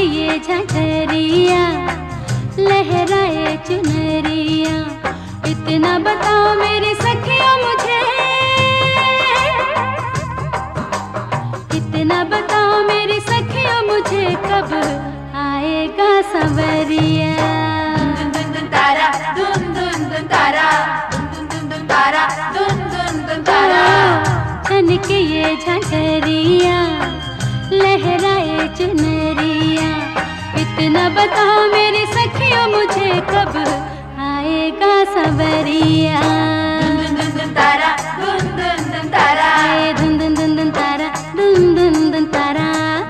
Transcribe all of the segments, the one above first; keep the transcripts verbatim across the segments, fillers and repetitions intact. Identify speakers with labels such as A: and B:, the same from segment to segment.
A: ये झंझरिया, लहराए चुनरिया, इतना बताओ मेरी सखियों मुझे, इतना बताओ मेरी सखियों मुझे, कब आएगा संवरिया।
B: दुन दुन दुन तारा, दुन दुन दुन तारा, दुन दुन दुन तारा, दुन दुन दुन तारा।
A: छनके ये झंझरिया, लहराए चुनरिया, इतना बताओ मेरी सखियों मुझे, कब आएगा संवरिया।
B: दुन दुन दुन तारा, दुन दुन दुन तारा,
A: दुन दुन दुन दुन तारा, दुन दुन दुन तारा।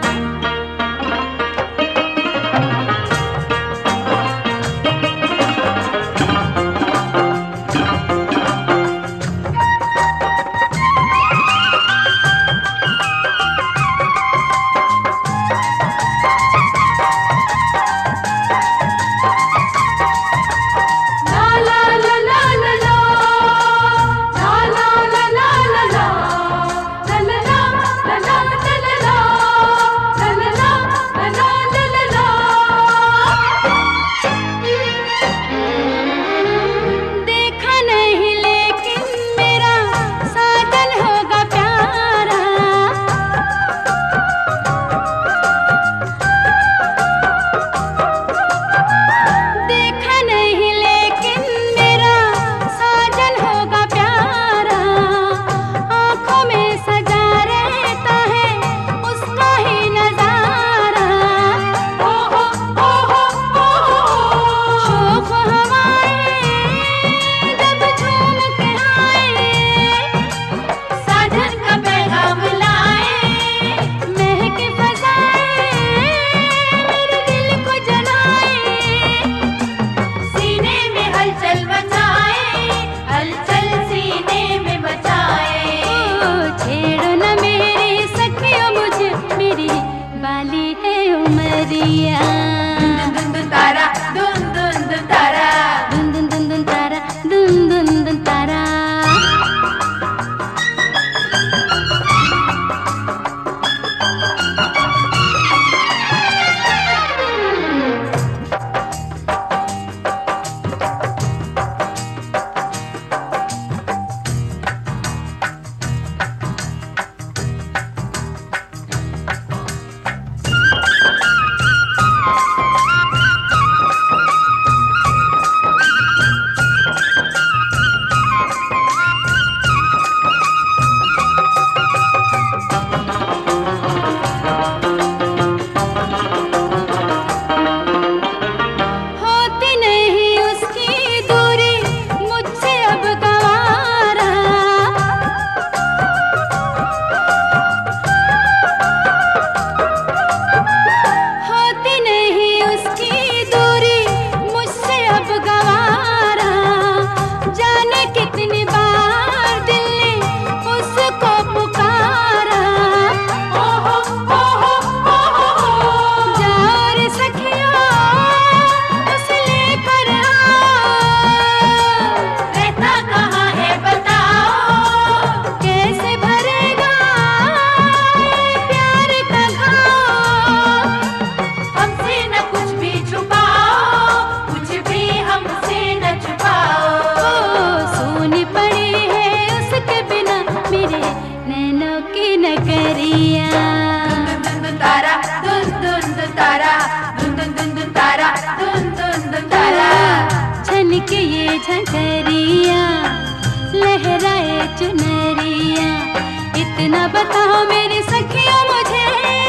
A: छनके ये झंझरिया, लहराए चुनरिया, इतना बताओ मेरी सखियों मुझे।